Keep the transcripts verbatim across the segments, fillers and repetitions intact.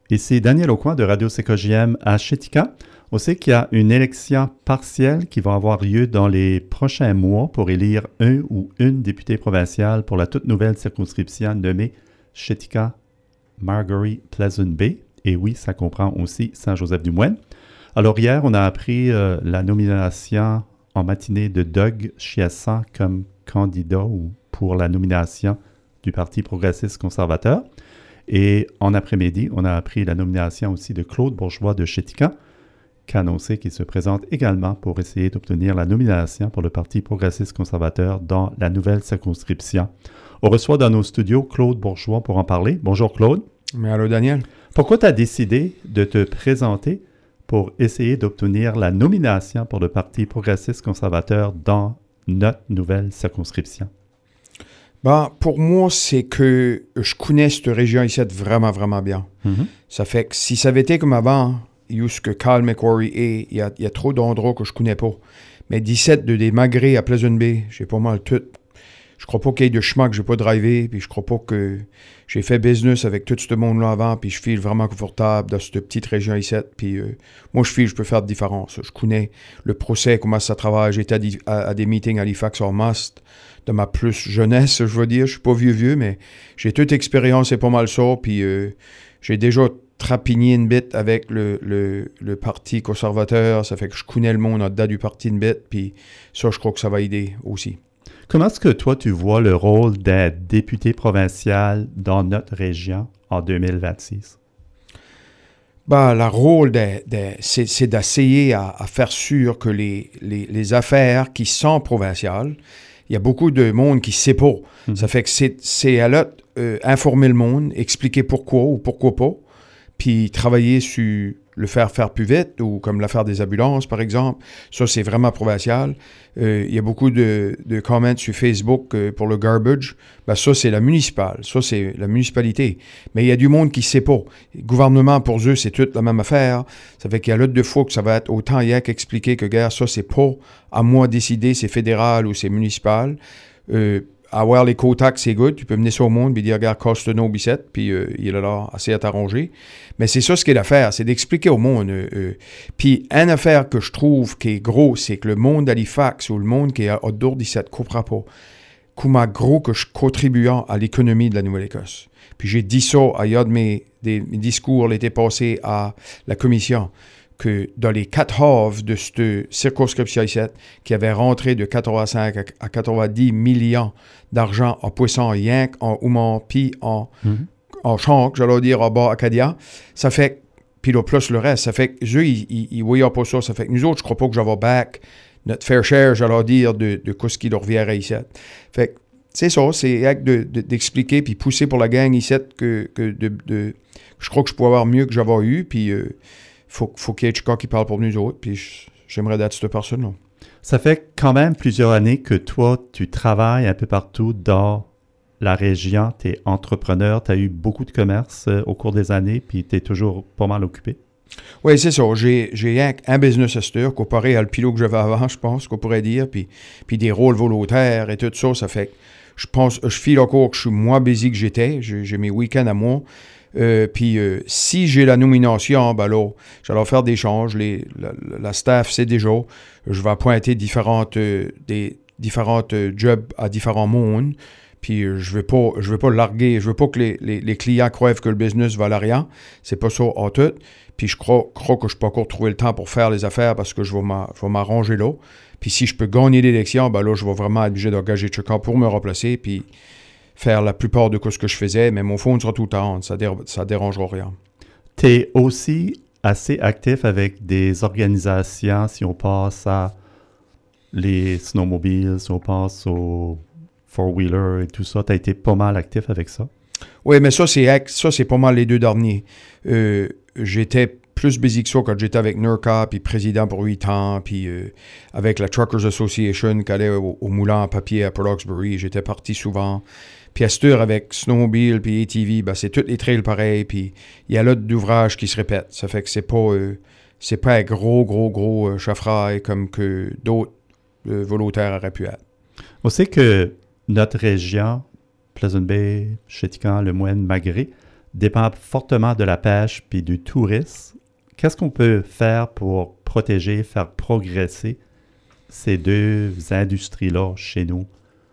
Ici Daniel Aucoin de Radio-C K J M à Shetika. On sait qu'il y a une élection partielle qui va avoir lieu dans les prochains mois pour élire un ou une députée provinciale pour la toute nouvelle circonscription nommée Shetika-Margaree-Pleasant Bay. Et oui, ça comprend aussi Saint-Joseph-du-Moine. Alors hier, on a appris euh, la nomination en matinée de Doug Chiasson comme candidat ou pour la nomination du Parti progressiste conservateur. Et en après-midi, on a appris la nomination aussi de Claude Bourgeois de Shetika, qui a annoncé qu'il se présente également pour essayer d'obtenir la nomination pour le Parti progressiste conservateur dans la nouvelle circonscription. On reçoit dans nos studios Claude Bourgeois pour en parler. Bonjour Claude. Mais allô Daniel. Pourquoi tu as décidé de te présenter pour essayer d'obtenir la nomination pour le Parti progressiste conservateur dans notre nouvelle circonscription? Ben, pour moi, c'est que je connais cette région ici vraiment, vraiment bien. Mm-hmm. Ça fait que si ça avait été comme avant, où ce que Kyle McQuarrie est, il y a, il y a trop d'endroits que je connais pas. Mais dix-sept de des Margaree à Pleasant Bay, j'ai pas mal tout. Je crois pas qu'il y ait de chemin que j'ai pas drivé, puis je crois pas que j'ai fait business avec tout ce monde-là avant, puis je file vraiment confortable dans cette petite région ici. Puis euh, moi, je file, je peux faire de différence. Je connais le procès, comment ça travaille. J'étais à, à, à des meetings à Halifax or Must, de ma plus jeunesse, je veux dire. Je suis pas vieux-vieux, mais j'ai toute expérience, c'est pas mal ça. Puis euh, j'ai déjà trapigné une bite avec le, le, le Parti conservateur. Ça fait que je connais le monde en dedans du parti une bite, puis ça, je crois que ça va aider aussi. Comment est-ce que toi, tu vois le rôle d'un député provincial dans notre région en deux mille vingt-six? Ben, le rôle, de, de, c'est, c'est d'essayer à, à faire sûr que les, les, les affaires qui sont provinciales, il y a beaucoup de monde qui ne sait pas. Mmh. Ça fait que c'est, c'est à l'autre euh, informer le monde, expliquer pourquoi ou pourquoi pas, puis travailler sur le faire faire plus vite, ou comme l'affaire des ambulances, par exemple. Ça, c'est vraiment provincial. Euh, il y a beaucoup de, de comments sur Facebook euh, pour le garbage. Ben, ça, c'est la municipale. Ça, c'est la municipalité. Mais il y a du monde qui ne sait pas. Le gouvernement, pour eux, c'est toute la même affaire. Ça fait qu'il y a l'autre de fois que ça va être autant hier qu'expliquer que, gars, ça, c'est pas à moi de décider, c'est fédéral ou c'est municipal. Euh, avoir les quotas, c'est good. Tu peux mener ça au monde et dire, regarde, casse-le bicette, puis euh, il est là assez à t'arranger. Mais c'est ça ce qu'est l'affaire, c'est d'expliquer au monde. Euh, euh. Puis, une affaire que je trouve qui est gros, c'est que le monde d'Halifax ou le monde qui est à autour d'ici ne comprend pas comment gros que je contribue à l'économie de la Nouvelle-Écosse. Puis, j'ai dit ça à un de mes, des, mes discours l'été passé à la commission, que dans les quatre halves de cette circonscription ici, qui avait rentré de quatre-vingt-cinq à quatre-vingt-dix millions d'argent en poisson rien en Ouman, puis en, mm-hmm. en Chanc, j'allais dire en bas Acadia, ça fait, puis là, plus le reste, ça fait que eux, ils, ils, ils voyaient pas ça, ça fait que nous autres, je crois pas que j'avais back notre fair share, j'allais dire, de, de, de ce qui leur reviendrait ici. Fait que, c'est ça, c'est acte de, de, d'expliquer, puis pousser pour la gang ici, que, que de, de, je crois que je pourrais avoir mieux que j'avais eu, puis euh, faut, faut qu'il y ait quelqu'un qui parle pour nous autres, puis j'aimerais d'être cette personne-là. Ça fait quand même plusieurs années que toi, tu travailles un peu partout dans la région. Tu es entrepreneur, tu as eu beaucoup de commerce euh, au cours des années, puis tu es toujours pas mal occupé. Oui, c'est ça. J'ai, j'ai un, un business à cette heure, comparé à le pilote que j'avais avant, je pense, qu'on pourrait dire, puis, puis des rôles volontaires et tout ça. Ça fait que je pense, je file encore que je suis moins busy que j'étais. J'ai, j'ai mes week-ends à moi. Euh, puis euh, si j'ai la nomination, ben là, j'allais faire des changes. Les, la, la staff sait déjà. Je vais appointer différentes, euh, des, différentes euh, jobs à différents mondes. Puis euh, je ne vais pas, je vais pas larguer. Je veux pas que les, les, les clients croient que le business va à rien. C'est pas ça en tout. Puis je crois, crois que je peux encore trouver le temps pour faire les affaires parce que je vais, m'a, je vais m'arranger là. Puis si je peux gagner l'élection, ben là, je vais vraiment être obligé d'engager quelqu'un pour me remplacer. Puis faire la plupart de ce que je faisais, mais mon phone sera tout le temps, ça ne dérangera rien. Tu es aussi assez actif avec des organisations, si on passe à les snowmobiles, si on passe aux four-wheelers et tout ça, tu as été pas mal actif avec ça? Oui, mais ça, c'est, ça, c'est pas mal les deux derniers. Euh, j'étais plus busy que ça quand j'étais avec N U R C A, puis président pour huit ans, puis euh, avec la Truckers Association qui allait au, au moulin à papier à Port Hawkesbury, j'étais parti souvent. Puis à cette heure, avec Snowmobile puis A T V, ben, c'est tous les trails pareils, puis il y a là d'ouvrages qui se répètent. Ça fait que c'est pas, euh, c'est pas un gros, gros, gros euh, chaffrail comme que d'autres euh, volontaires auraient pu être. On sait que notre région, Pleasant Bay, Shetika, Le Moine, Margaree, dépend fortement de la pêche puis du tourisme. Qu'est-ce qu'on peut faire pour protéger, faire progresser ces deux industries-là chez nous?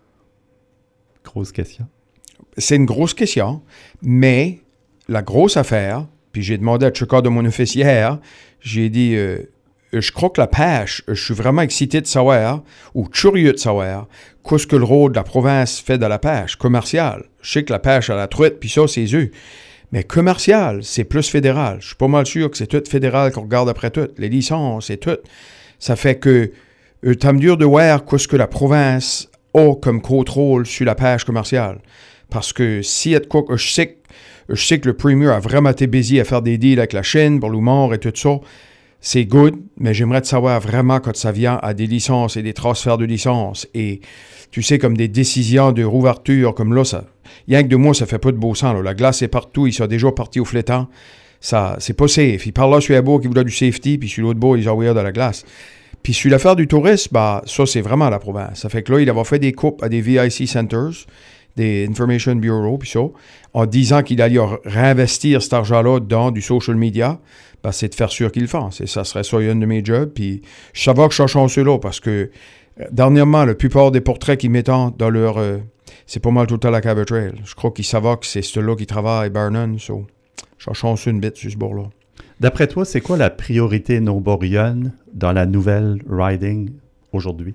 Grosse question. C'est une grosse question, mais la grosse affaire, puis j'ai demandé à Chuka de mon office hier, j'ai dit, euh, je crois que la pêche, je suis vraiment excité de savoir, ou curieux de savoir, qu'est-ce que le rôle de la province fait de la pêche commerciale. Je sais que la pêche à la truite, puis ça, c'est eux. Mais commercial, c'est plus fédéral. Je suis pas mal sûr que c'est tout fédéral qu'on regarde après tout. Les licences, c'est tout. Ça fait que, euh, t'as dur de voir qu'est-ce que la province a comme contrôle sur la pêche commerciale. Parce que si il y a de quoi que je sais que Je sais que le Premier a vraiment été busy à faire des deals avec la Chine pour l'humour et tout ça. C'est good, mais j'aimerais te savoir vraiment quand ça vient à des licences et des transferts de licences. Et tu sais, comme des décisions de rouverture, comme là, ça, rien que de moi, ça fait pas de beau sens. Là. La glace est partout, ils sont déjà partis au flétan. Ça, c'est pas safe. Il parle là sur la bourre qui voulait du safety, puis sur l'autre bout, ils ont ouvert de la glace. Puis sur l'affaire du tourisme, bah, ça, c'est vraiment la province. Ça fait que là, il avait fait des coupes à des V I C centers, des Information Bureau, puis ça, en disant qu'il allait réinvestir cet argent-là dans du social media, ben, c'est de faire sûr qu'il le fasse. C'est, ça serait ça, un de mes jobs. Puis je savais que je suis chanceux là, parce que euh, dernièrement, la plupart des portraits qu'ils mettent dans leur... Euh, c'est pas mal tout à la Cabot Trail. Je crois qu'ils savent que c'est ceux-là qui travaillent, Barnon. So, je suis chanceux une bête sur ce bord-là. D'après toi, c'est quoi la priorité nomborienne dans la nouvelle riding aujourd'hui?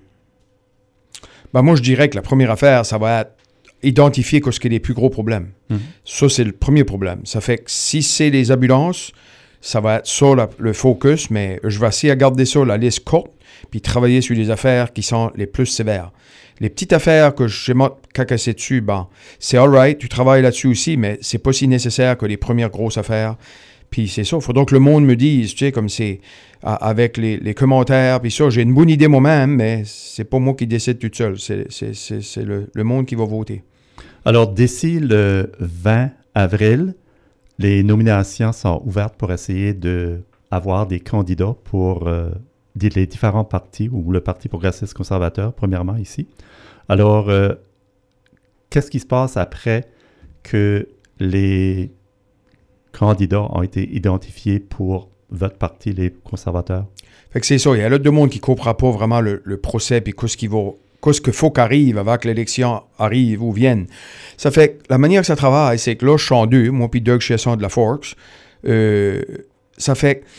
Ben, moi, je dirais que la première affaire, ça va être identifier ce qui est les plus gros problèmes. Mm-hmm. Ça, c'est le premier problème. Ça fait que si c'est les ambulances, ça va être ça la, le focus, mais je vais essayer à garder ça, la liste courte, puis travailler sur les affaires qui sont les plus sévères. Les petites affaires que je m'ai cacassé dessus, ben, c'est all right, tu travailles là-dessus aussi, mais c'est pas si nécessaire que les premières grosses affaires. Puis c'est ça, il faut donc que le monde me dise, tu sais, comme c'est avec les, les commentaires, puis ça, j'ai une bonne idée moi-même, mais c'est pas moi qui décide tout seul, c'est, c'est, c'est, c'est le, le monde qui va voter. Alors, d'ici le vingt avril, les nominations sont ouvertes pour essayer d'avoir des candidats pour euh, les différents partis, ou le Parti progressiste conservateur, premièrement, ici. Alors, euh, qu'est-ce qui se passe après que les candidats ont été identifiés pour votre parti, les conservateurs? Fait que c'est ça, il y a là deux mondes qui ne comprennent pas vraiment le, le procès, puis qu'est-ce qu'il va... Qu'est-ce qu'il faut qu'arrive avant que l'élection arrive ou vienne. Ça fait que la manière que ça travaille, c'est que là, je suis en deux, moi puis Doug Chesson de la Forks. Euh, ça fait que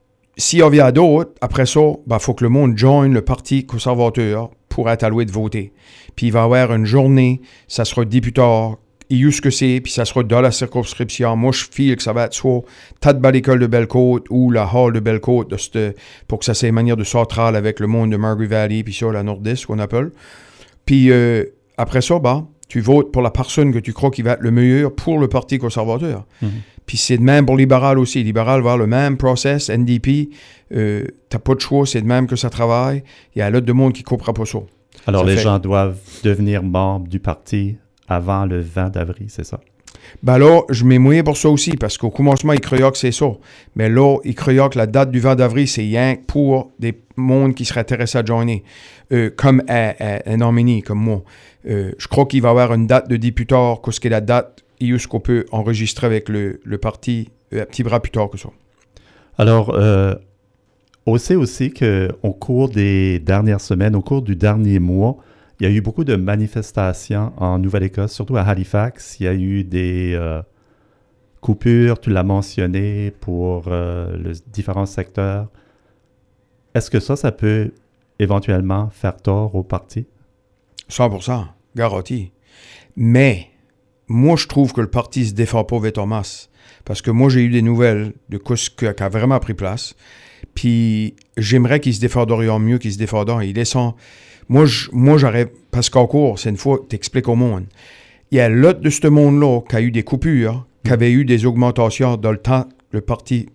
si on vient à d'autres, après ça, il ben, faut que le monde joigne le Parti conservateur pour être alloué de voter. Puis il va y avoir une journée, ça sera député, il y a ce que c'est, puis ça sera dans la circonscription. Moi, je file que ça va être soit Tad à l'école de Bellecote ou la Hall de Bellecote, de cette, pour que ça soit une manière de centrale avec le monde de Margaret Valley, puis ça, la Nordiste, qu'on appelle. Puis euh, après ça, ben, tu votes pour la personne que tu crois qui va être le meilleur pour le Parti conservateur. Mm-hmm. Puis c'est de même pour libéral aussi. Libéral va avoir le même process, N D P, euh, t'as pas de choix, c'est de même que ça travaille. Il y a l'autre de monde qui ne comprend pas ça. Alors ça les fait... gens doivent devenir membres du parti avant le vingt avril, c'est ça? Ben là, je m'ai mouillé pour ça aussi, parce qu'au commencement, ils croyaient que c'est ça. Mais là, ils croyaient que la date du vingt avril, c'est rien pour des mondes qui seraient intéressés à joiner, euh, comme à, à, à nominee, comme moi. Euh, je crois qu'il va y avoir une date de député, qu'est-ce qui est la date, et ce qu'on peut enregistrer avec le, le parti euh, un petit bras plus tard que ça. Alors, euh, on sait aussi qu'au cours des dernières semaines, au cours du dernier mois, il y a eu beaucoup de manifestations en Nouvelle-Écosse, surtout à Halifax. Il y a eu des euh, coupures, tu l'as mentionné, pour euh, les différents secteurs. Est-ce que ça, ça peut éventuellement faire tort au parti? cent pour cent, garanti. Mais, moi, je trouve que le parti se défend pas vite en masse. Parce que moi, j'ai eu des nouvelles de ce qui a vraiment pris place. Puis, j'aimerais qu'il se défendrait mieux qu'il se défendant. Il est sans... Moi, je, moi, j'aurais... Parce qu'en cours, c'est une fois que tu expliques au monde. Il y a l'autre de ce monde-là qui a eu des coupures, qui avait eu des augmentations dans le temps le parti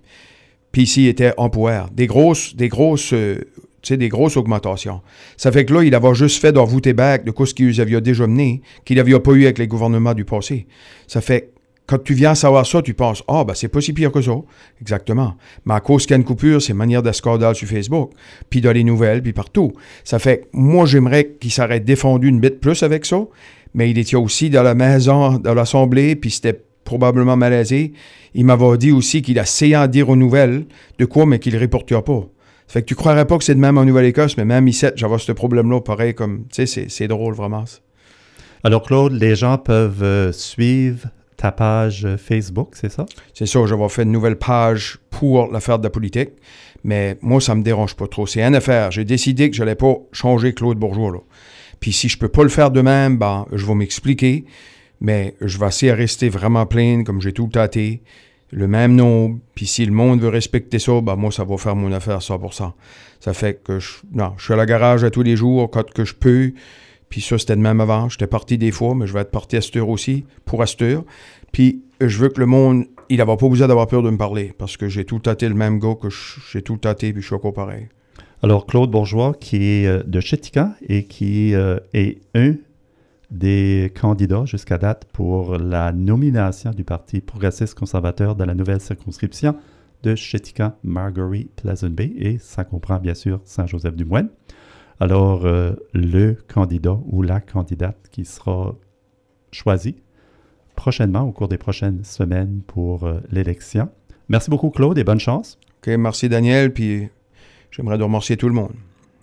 P C était en pouvoir. Des grosses, des grosses, euh, tu sais, des grosses augmentations. Ça fait que là, il avait juste fait d'envoûter back de ce qu'ils avaient déjà mené, qu'il n'avait pas eu avec les gouvernements du passé. Ça fait quand tu viens savoir ça, tu penses, ah, ben, c'est pas si pire que ça. Exactement. Mais à cause qu'il y a une coupure, c'est une manière de scandale sur Facebook, puis dans les nouvelles, puis partout. Ça fait, moi, j'aimerais qu'il s'arrête défendu une bête plus avec ça, mais il était aussi dans la maison, dans l'Assemblée, puis c'était probablement malaisé. Il m'avait dit aussi qu'il a essayé de dire aux nouvelles de quoi, mais qu'il ne reportait pas. Ça fait que tu croirais pas que c'est de même en Nouvelle-Écosse, mais même ici, j'avais ce problème-là, pareil, comme, tu sais, c'est, c'est drôle, vraiment. Alors, Claude, les gens peuvent euh, suivre ta page Facebook, c'est ça? C'est ça, j'avais fait une nouvelle page pour l'affaire de la politique, mais moi, ça me dérange pas trop. C'est une affaire. J'ai décidé que je n'allais pas changer Claude Bourgeois, là. Puis si je peux pas le faire de même, ben, je vais m'expliquer, mais je vais essayer de rester vraiment plein, comme j'ai tout tâté, le même nom, puis si le monde veut respecter ça, ben moi, ça va faire mon affaire cent pour cent. Ça fait que, je, non, je suis à la garage à tous les jours, quand que je peux, puis ça, c'était de même avant. J'étais parti des fois, mais je vais être parti à cette heure aussi, pour à cette heure. Puis je veux que le monde, il n'ava pas besoin d'avoir peur de me parler, parce que j'ai tout tâté le même gars, que je, j'ai tout tâté, puis je suis encore pareil. Alors, Claude Bourgeois, qui est euh, de Chetika et qui euh, est un des candidats jusqu'à date pour la nomination du Parti progressiste conservateur dans la nouvelle circonscription de Chetika, Margaree, Pleasant Bay, et ça comprend bien sûr Saint-Joseph-du-Moine. Alors, euh, le candidat ou la candidate qui sera choisi prochainement, au cours des prochaines semaines pour euh, l'élection. Merci beaucoup, Claude, et bonne chance. OK, merci Daniel, puis j'aimerais de remercier tout le monde.